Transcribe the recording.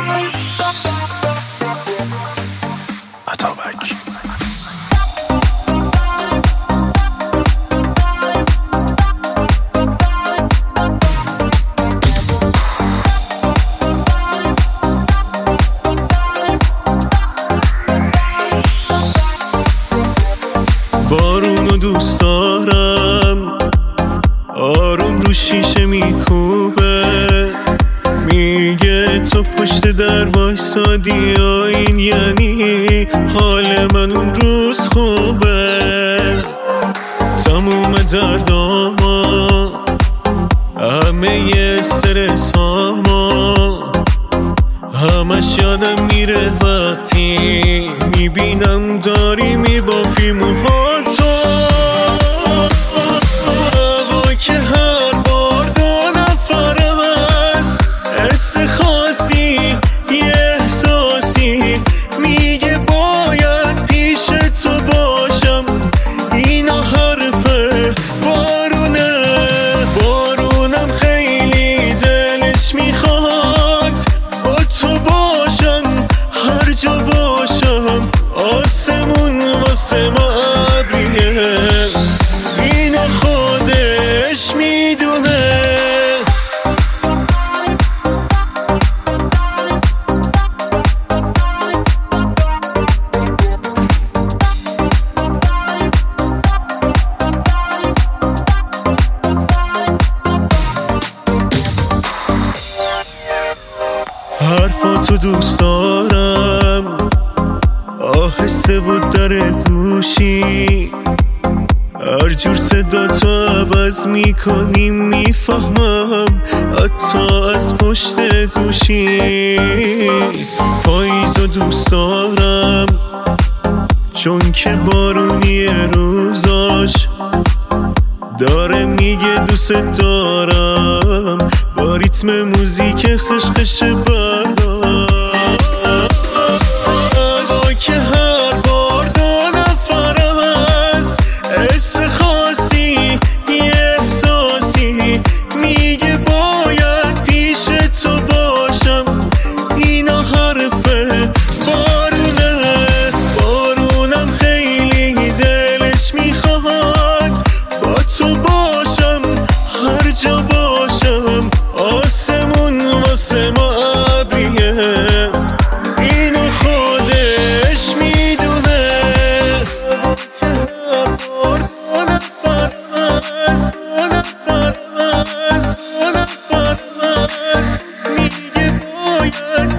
بارونو دوست دارم، آروم رو شیشه میکوبه، میگه تو پشت در وایسادی یا این یعنی حال من اون روز خوبه. تموم درداما، همه استرس هاما، همش یادم میره وقتی میبینم داری میبافی موهاتو. هوا که هر بار دو نفرم از حس خاصی یه احساسی میگه باید پیش تو باشم. اینا حرفه بارونه، بارونم خیلی دلش میخواد با تو باشم، هر جا باشم آسمون واسه ما ابریه، اینو خودش میدونه. حرفاتو دوست دارم، آهسته بود در گوشی، هر جور صدا تو عوض میکنی میفهمم حتی از پشت گوشی. پاییزو دوست دارم چون که بارونی روزاش داره میگه دوست دارم، با ریتم موزیک خشخش برگا که هر بار دو نفرم از حس خاصی یه احساسی میگه باید پیش تو باشم. اینا حرفه بارونه، بارونم خیلی دلش میخواد با تو باشم، هر جا باشم آسمون واسه ما ابریه، اینو خودش میدونه. میگه باید